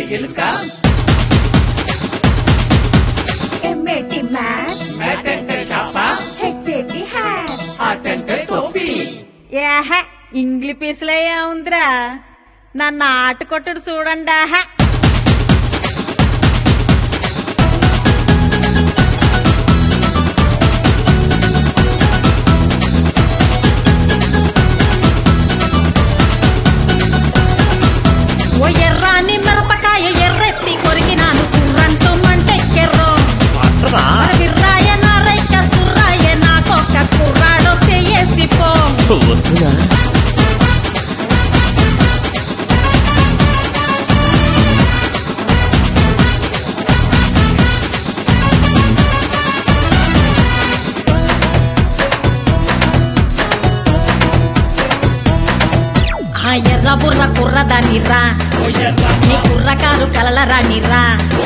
ఎలుక ఎమ్మెటి mat mat అంటే చాప హెచ్ఏటి హ్యాట్ హాట్ అంటే టోపీ ఏహ ఇంగ్లీష్ పీసులో ఏముందిరా నన్ను ఆట కొట్టుడు చూడండి ఆహా ఓ ఎర్రాని మిరపకాయ ఎర్రెత్తి కొరికినాను సుర్రంటూ మంటెక్కెర్రో బిర్రాయ నారైక సుర్రాయ నాకొక్క కుర్రాడో చెయ్యేసిపో ఆ ఎర్ర బుర్ర కుర్రదానిరా నీ కుర్రకారు కలలరానిరా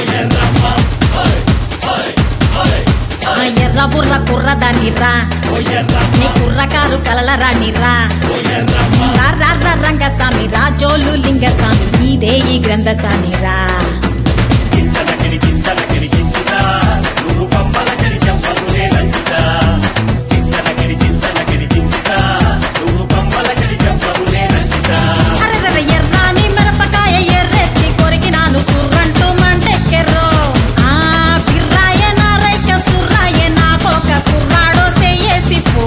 ఆ ఎర్ర బుర్ర కుర్రదానిరా నీ కుర్రకారు కలలరానిరా రంగస్వామి రాజోలు లింగస్వామి ఇదే ఈ గ్రంథసానిరా చింతలకిడి చింతలకిడి చించుతా నువ్వు పంపలకిడి చంపలునే లంచుతా చింతలకిడి చింతలకిడి చించుతా నువ్వు పంపలకిడి చంపలునే లంచుతా అరెర ఎర్రాని మిరపకాయ ఎర్రెత్తి కొరికినాను సుర్రంటూ మంటెక్కెర్రో ఆ బిర్రాయ నారైక సుర్రాయ నాకొక కుర్రాడో చెయ్యేసిపో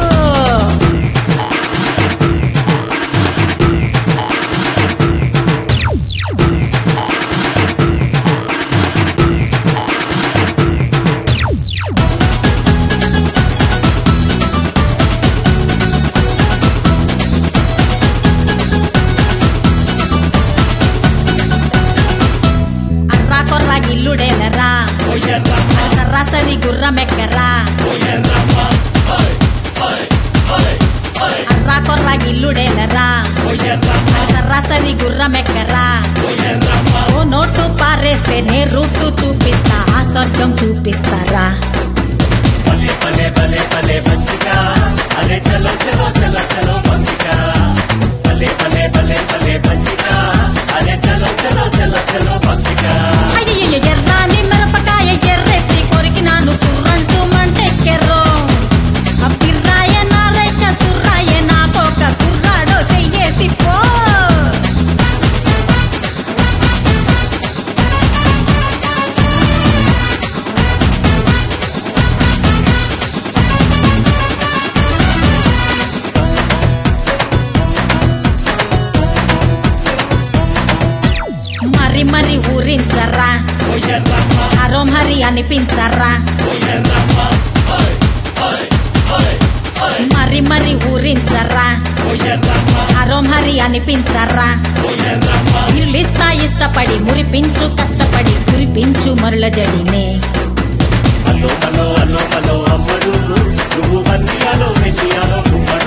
అర్రా కొర్రా గిల్లుడేలరా సరాసరి గుర్రమెక్కరా అర్రా కొర్రా గిల్లుడేలరా సరాసరి గుర్రమెక్కరా ఓ నోటు పారేస్తే నే రూటు చూపిస్తా ఆ స్వర్గం చూపిస్తారా భలే భలే భలే భలే బంచికా అరే చలో చలో చలో చలో బంచికా భలే భలే భలే భలే బంచికా అరే చలో చలో చలో చలో బంచికా అయ్యయ్య ఎర్రాని మిరపకాయ ఎర్రెత్తి కొరికినాను సుర్రంటూ మంటెక్కెర్రో ఆ బిర్రాయ నారైక సుర్రాయ నాకొక కుర్రాడో చెయ్యేసిపో మరి మరి ఊరించరా హరోం హరి అనిపించరా మరి మరి ఊరించరా హరోం హరి అనిపించరా ఇల్లిస్తా ఇష్టపడి మురిపించు కష్టపడి కురిపించు మరుల జడినే హలో హలో హలో హలో అమ్మడు నువ్వు బండియాలో వెండియాలో గుమ్మడు